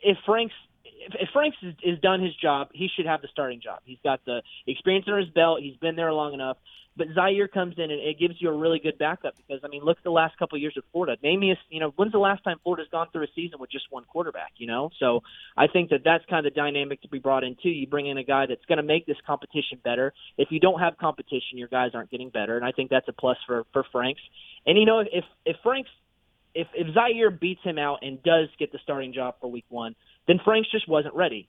if Franks is done his job, he should have the starting job. He's got the experience under his belt. He's been there long enough. But Zaire comes in and it gives you a really good backup because, I mean, look at the last couple of years of Florida. Name me, when's the last time Florida's gone through a season with just one quarterback, So I think that's kind of the dynamic to be brought in, too. You bring in a guy that's going to make this competition better. If you don't have competition, your guys aren't getting better, and I think that's a plus for Franks. And, if Zaire beats him out and does get the starting job for week one, then Franks just wasn't ready.